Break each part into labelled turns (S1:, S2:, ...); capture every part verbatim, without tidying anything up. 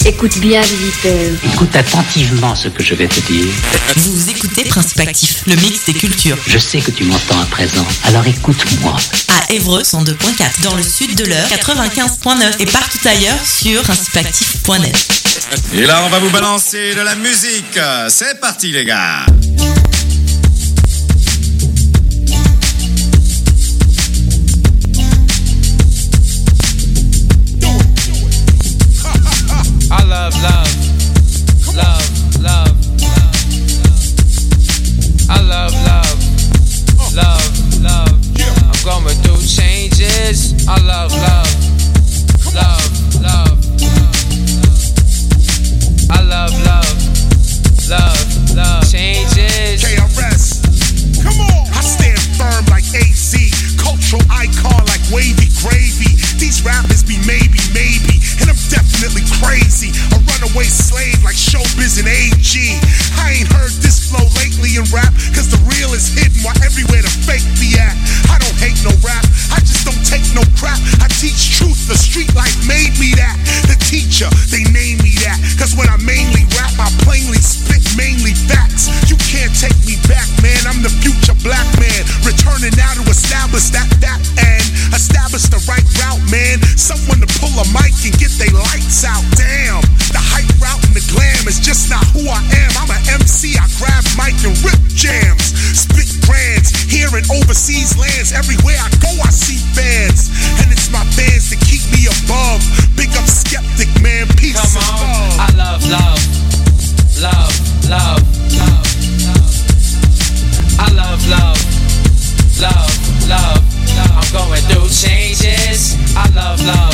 S1: Écoute bien, visiteur.
S2: Écoute attentivement ce que je vais te dire.
S3: Vous écoutez Principe Actif, le mix des cultures.
S2: Je sais que tu m'entends à présent, alors écoute-moi.
S3: À Évreux, cent deux point quatre, dans le sud de l'Eure, quatre-vingt-quinze point neuf et partout ailleurs sur principe actif point net.
S4: Et là, on va vous balancer de la musique. C'est parti, les gars.
S5: I love, love, love, love, I love, love, love, love. I'm going through changes. I love, love, love, love. I love, love, love, love. Changes.
S6: K R S. Come on. I stand firm like A C. Cultural icon like wavy gravy. These rappers be maybe, maybe. And I'm definitely crazy. A runaway slave like Showbiz and A G. I ain't heard this flow lately in rap. Cause the real is hidden while everywhere the fake be at. I don't hate no rap. I just don't take no crap. I teach truth. The street life made me that. The teacher, they named me that. Cause when I mainly rap, I plainly spit mainly facts. You can't take me back, man. I'm the future black man. Returning now to establish that, that, and establish the right route, man. Someone to pull a mic and get they lights out. Damn, the hype route and the glam is just not who I am. I'm an M C. I grab mic and rip jams. Spit grands here in overseas lands. Everywhere I go, I see fans. And it's my fans that keep me above. Big up Skeptic, man. Peace
S5: Come
S6: and
S5: on.
S6: love.
S5: I love, love, love, love, love, love. I love, love, love, love, love. I'm going through changes. I love, love,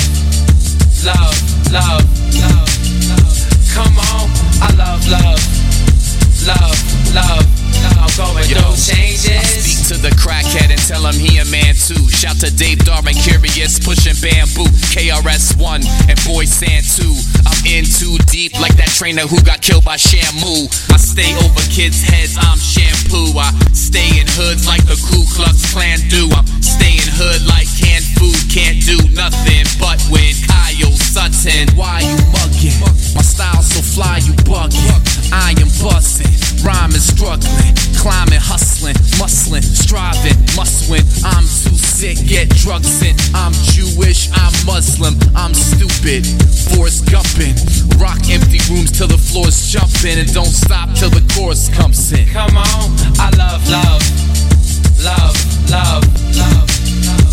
S5: love, love, love, love. Come on. I love, love, love, love. I'm going
S7: Yo,
S5: through changes.
S7: I speak to the crackhead and tell him he a man too. Shout to Dave Darwin, Curious, pushing bamboo. K R S One and Boy Sand Two. I'm in too deep like that trainer who got killed by Shamu. I stay over kids' heads, I'm shampoo. I stay in hoods like the Ku Klux Klan do. I'm staying hood like canned food, can't do nothing but win. Kyle Sutton, why you mugging? My style so fly, you bugging. I am buzzing, rhyming, struggling, climbing, hustling, muscling, striving, must win. I'm too sick, get drugs in. I'm Jewish, I'm Muslim, I'm stupid. Forrest Gumpin', rock empty rooms till the floor's jumping, and don't stop till the chorus comes in.
S5: Come on, I love, love, love, love, love, love.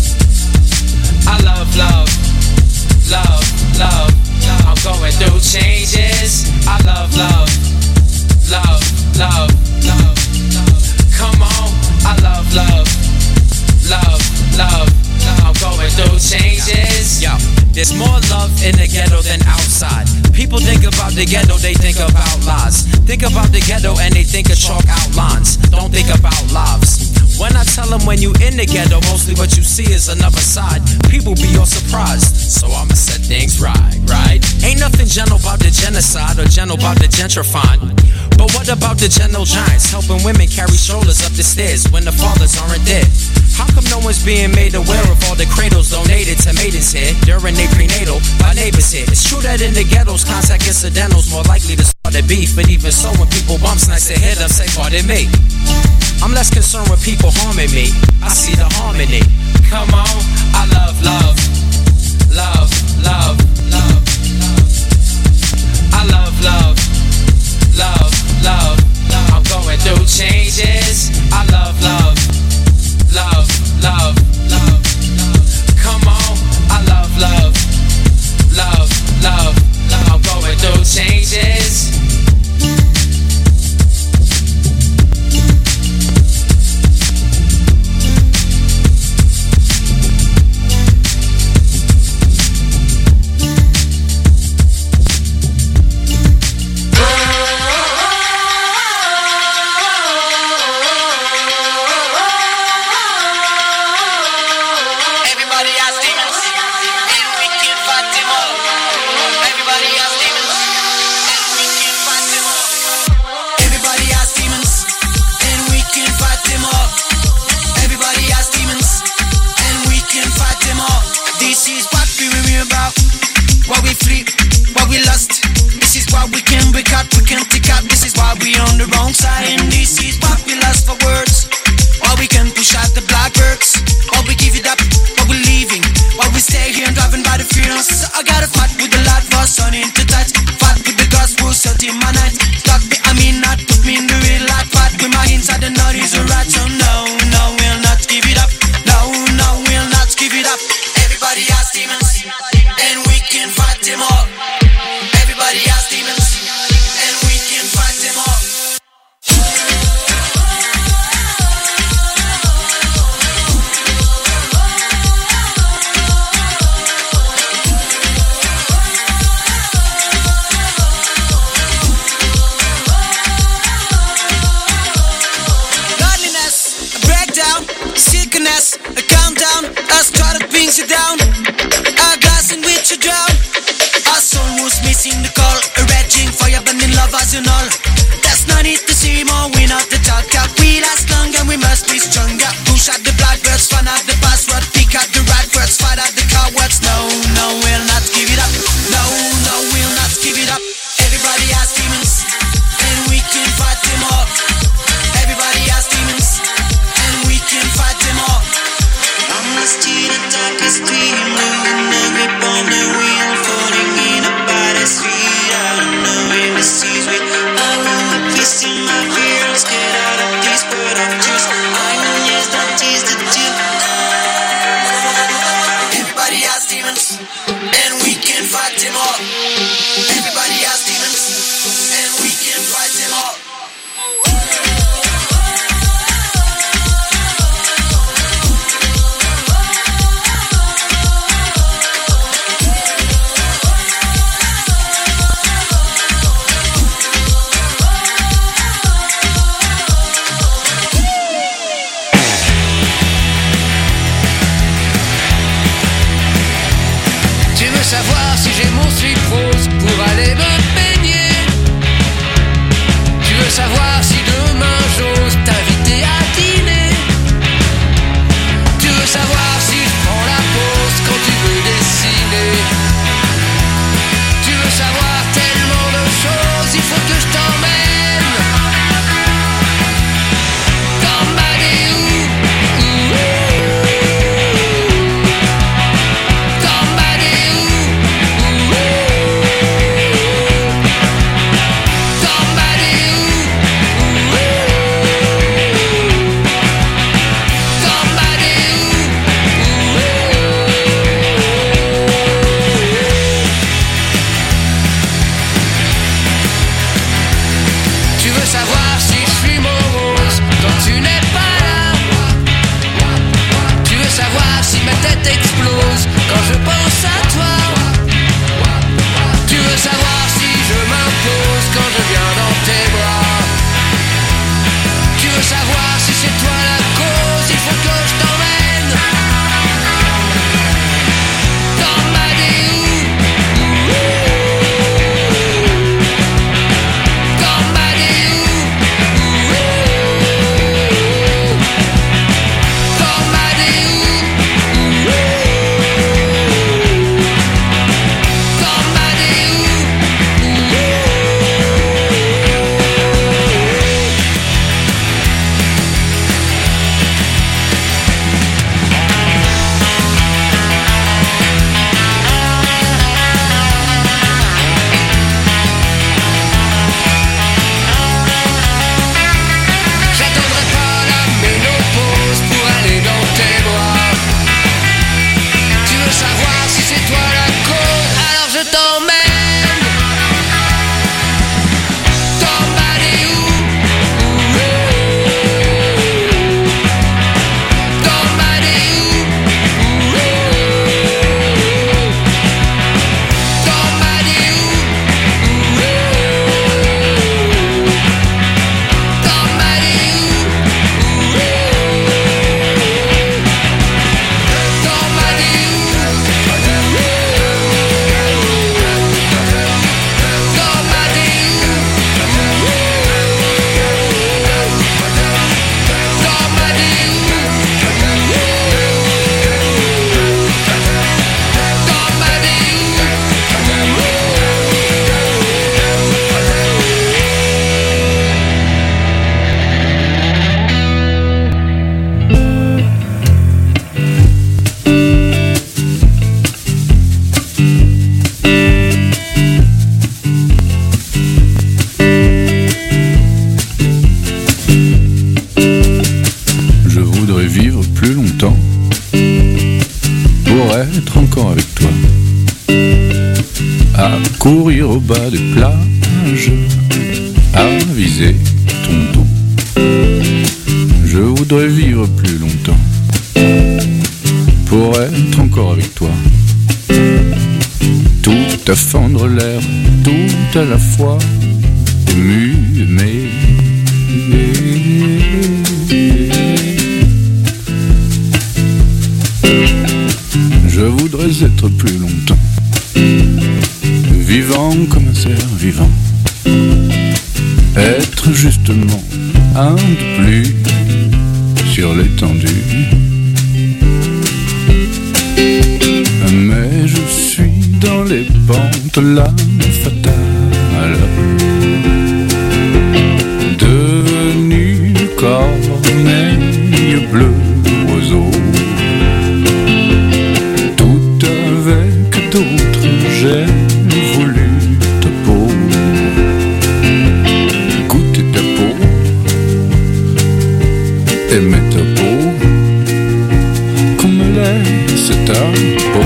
S5: I love, love, love, love, love. I'm going through changes. I love, love, love, love, love, love. Come on, I love, love, love, love, love. I'm going through changes.
S8: Yo, there's more love in the ghetto than outside. People think about the ghetto, they think about lies. Think about the ghetto and they think of chalk outlines. Don't think about lives. When I tell them when you in the ghetto, mostly what you see is another side. People be all surprised, so I'ma set things right, right? Ain't nothing gentle about the genocide or gentle about the gentrifying. But what about the gentle giants helping women carry strollers up the stairs when the fathers aren't there? How come no one's being made aware of all the cradles donated to maidens here during their prenatal by neighbors here? It's true that in the ghettos, contact incidentals more likely to start a beef. But even so, when people bumps nice to hit them, say pardon me. I'm less concerned with people harming me. I see the harmony.
S5: Come on, I love, love, love, love, love, love. I love, love, love, love, love. I'm going through changes. I love, love, love, love, love, love. Come on, I love, love, love, love, love. I'm going through changes.
S1: we on the wrong side. And this is what we lost for words. Or we can push out the blackbirds. Or we give it up, or we're leaving. While we stay here and driving by the fields. So I got a fight with the light for sun into touch. Fight with the gospel, set in my night. Talk me, I mean not put me in the real life. Fight with my inside the nut is a right. So no, no, we'll not give it up. No, no, we'll not give it up. Everybody has demons, and we can fight them all. Everybody has demons, and we can fight them all.
S9: voudrais vivre plus longtemps pour être encore avec toi, à courir au bas des plages, à viser ton dos. Je voudrais vivre plus longtemps pour être encore avec toi, tout à fendre l'air, tout à la fois, ému, aimé. Je voudrais être plus longtemps vivant comme un cerf vivant, être justement un de plus sur l'étendue. Mais je suis dans les pentes là fatales, devenu corneille bleue oiseau, tout avec d'autres j'ai voulu ta peau, goûter ta peau, aimer ta peau, comme l'est c'est ta peau.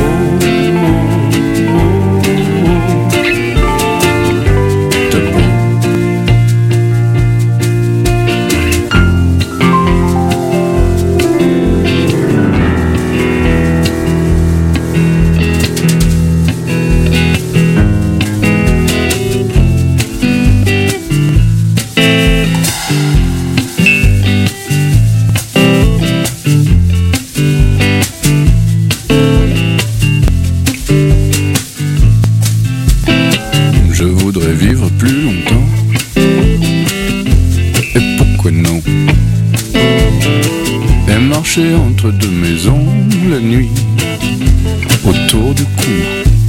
S9: Entre deux maisons la nuit, autour du cou,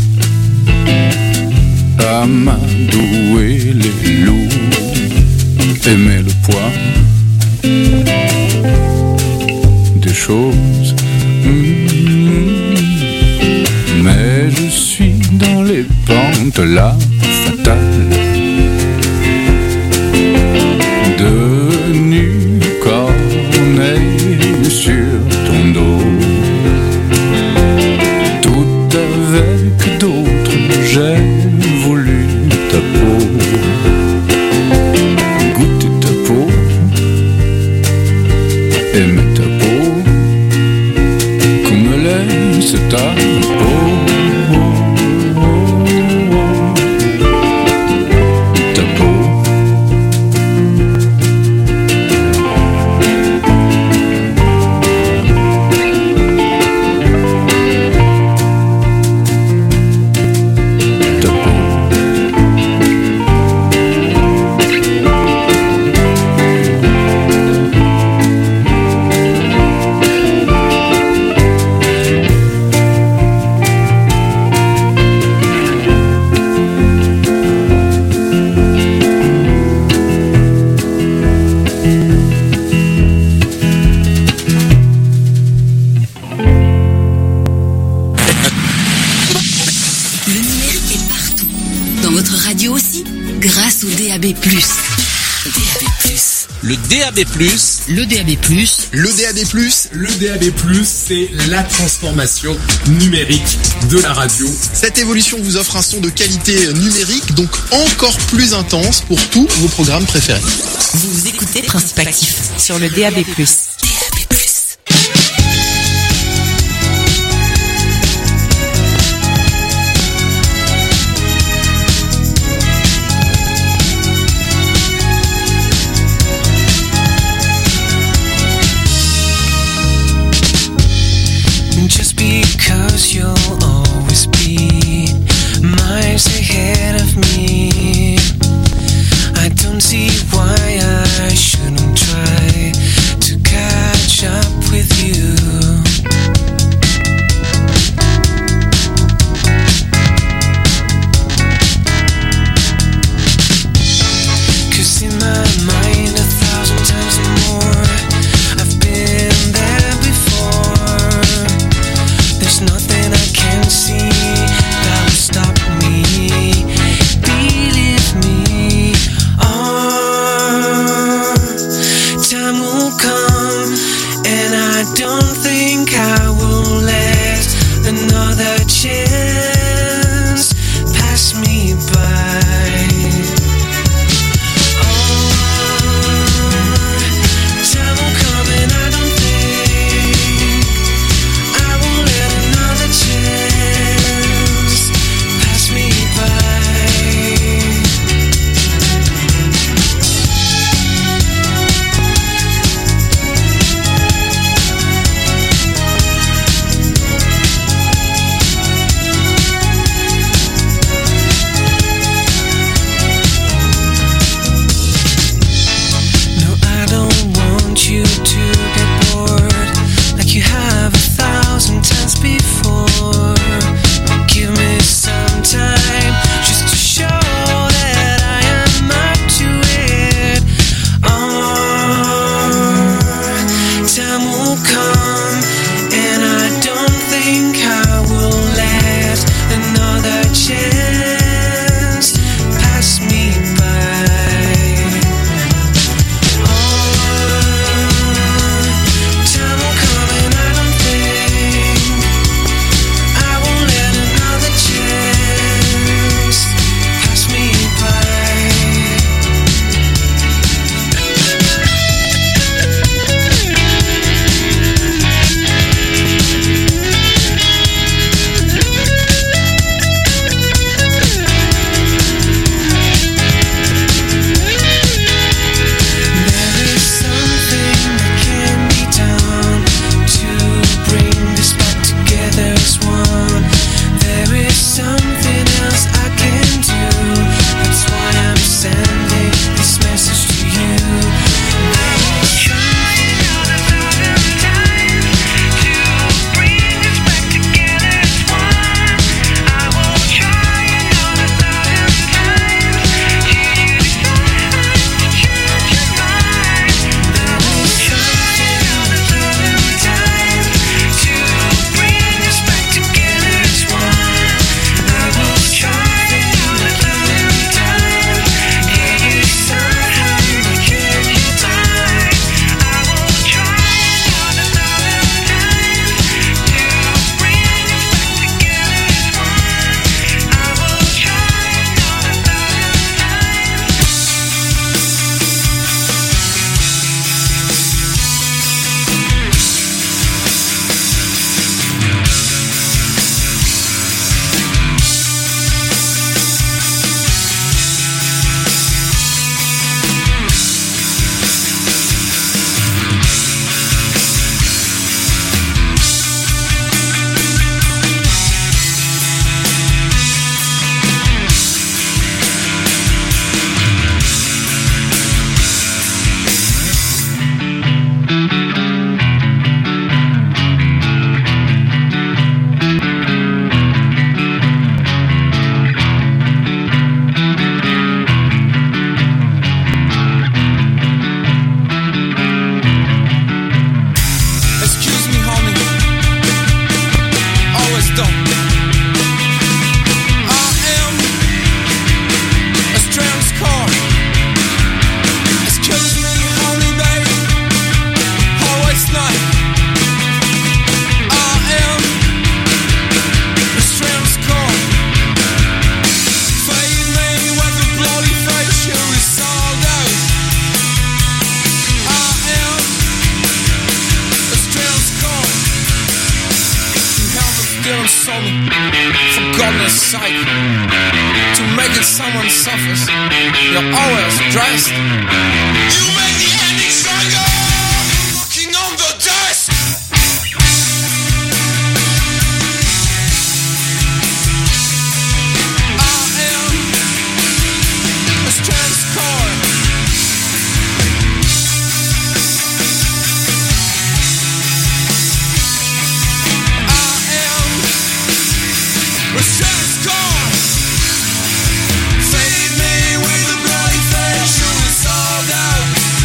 S9: amadouer les loups, aimer le poids des choses. Mmh. Mais je suis dans les pentes là fatales, devenu corneille sur ton dos, tout avec d'autres j'ai voulu ta peau, goûter ta peau, aimer ta peau, comme l'est c'est ta peau.
S10: D A B plus. D A B plus.
S11: Le D A B plus.
S10: Le D A B plus.
S11: Le D A B plus.
S12: Le D A B plus, c'est la transformation numérique de la radio.
S11: Cette évolution vous offre un son de qualité numérique, donc encore plus intense pour tous vos programmes préférés.
S3: Vous écoutez Principe Actif sur le D A B plus.
S13: Because you'll always be miles ahead of me, I don't see why I shouldn't try to catch up with you. Cause in my mind a thousand times more I've been there before. There's nothing I can see that will stop me. Believe me, oh, time will come. don't think I will let another chance pass me by. Fade me with the bloody face, shoot us all down.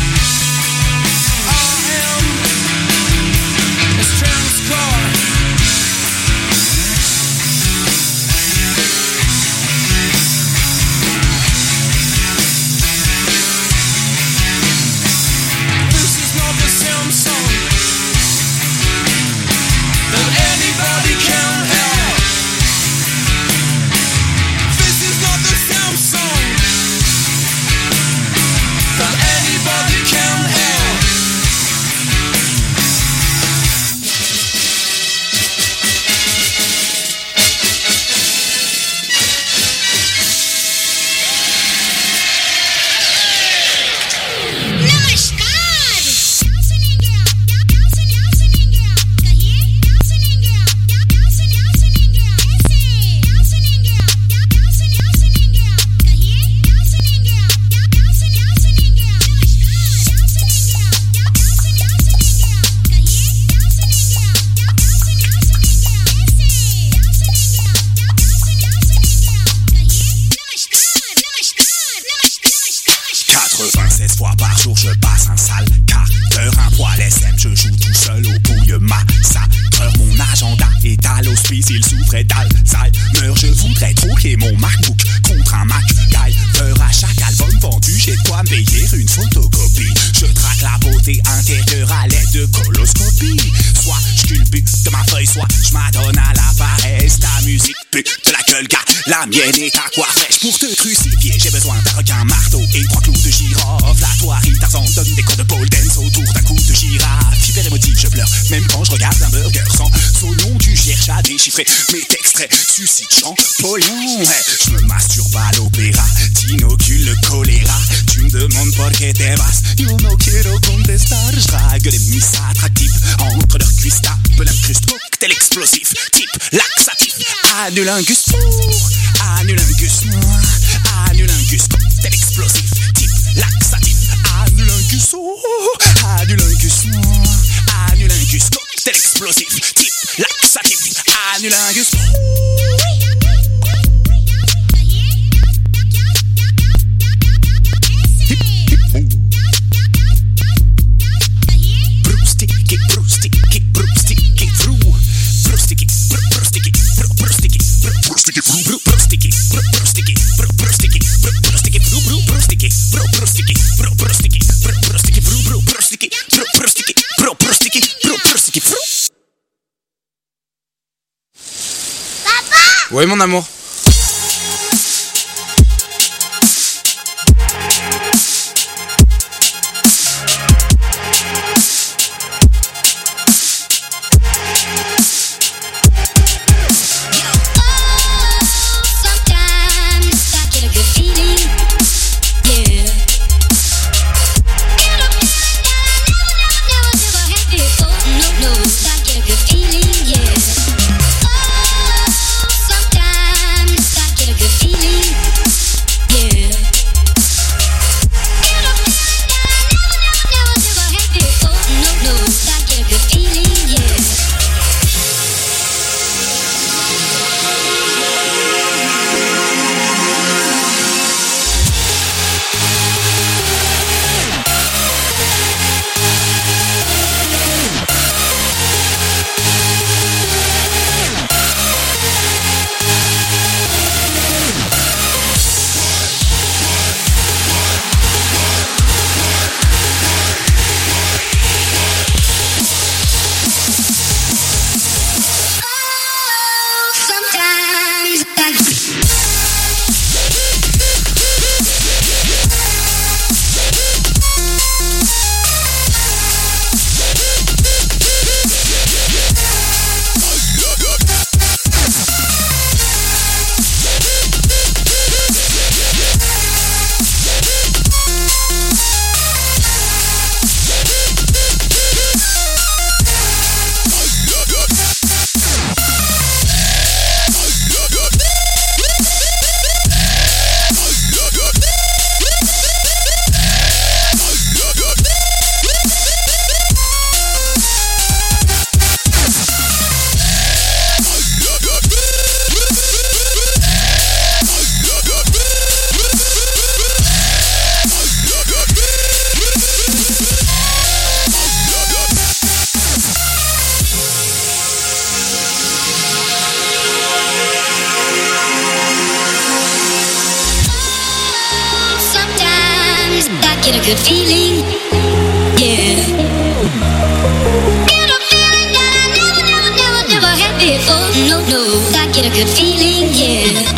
S14: massacreur. Mon agenda est à l'hospice, il souffrait d'Alzheimer. Je voudrais troquer mon MacBook contre un MacGyver. À chaque album vendu, j'ai de quoi me payer une photocopie. Je traque la beauté intérieure à l'aide de coloscopie. Soit je culbute de ma feuille, soit je m'adonne à la paresse. Ta musique pue de la gueule, gars, la mienne est à quoi fraîche. Pour te crucifier, j'ai besoin d'un requin, marteau et trois clous de girofle. La toile, Tarzan donne des cours de pole dance autour d'un coup de girafe. Hyper émotif, je pleure, même quand je regarde un burger sans saumon. Tu cherches à déchiffrer mes textes suscitent Champollion. Hey, je me masturbe à l'opéra, t'inocules le choléra. Tu me demandes por qué te vas, yo no quiero contestar. Je drague les miss attractifs entre leurs cuisses, tape l'incruste, cocktail explosif, type laxatif. Anulingus pour, anulingus noir, anulingus cocktail explosif, type laxatif. Anulingus oh, anulingus noir, anulingus cocktail explosif, type laxatif. Anulingus Brustiki, brustiki, brustiki, fru. Brustiki, brustiki, brustiki, brustiki, fru. Brustiki, brustiki, brustiki, brustiki, fru. Brustiki, brustiki, brustiki, brustiki, fru. Brustiki, brustiki, brustiki, brustiki, fru.
S15: Papa! Ouais, mon amour.
S16: get a good feeling, yeah. Get a feeling that I never, never, never, never had before. No, no, I get a good feeling, yeah.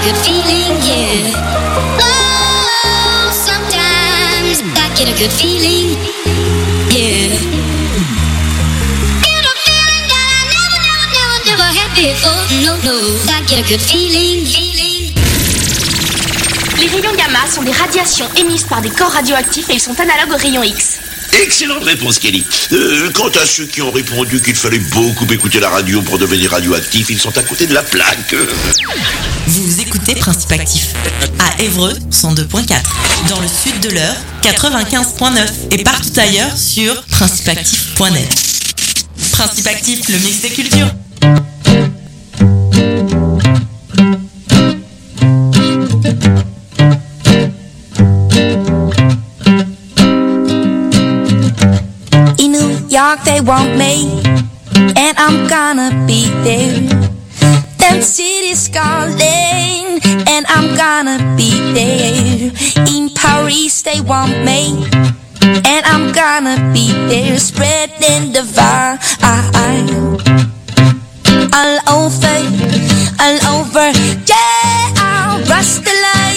S16: good feeling, yeah. Oh, sometimes I get a good feeling, yeah. Get a feeling that I never, never, never, never had before. No, no, I get a good feeling, feeling.
S15: Les rayons gamma sont des radiations émises par des corps radioactifs et ils sont analogues aux rayons X.
S17: Excellente réponse, Kelly. Euh, quant à ceux qui ont répondu qu'il fallait beaucoup écouter la radio pour devenir radioactif, ils sont à côté de la plaque.
S3: Vous écoutez Principe Actif à Évreux cent deux point quatre, dans le sud de l'Eure quatre-vingt-quinze point neuf et partout ailleurs sur principe actif point net. Principe Actif, le mix des cultures.
S18: York, they want me, and I'm gonna be there. Them city's calling, and I'm gonna be there. In Paris, they want me, and I'm gonna be there. Spreading the vibe all over, all over. Yeah, I'll rush the line.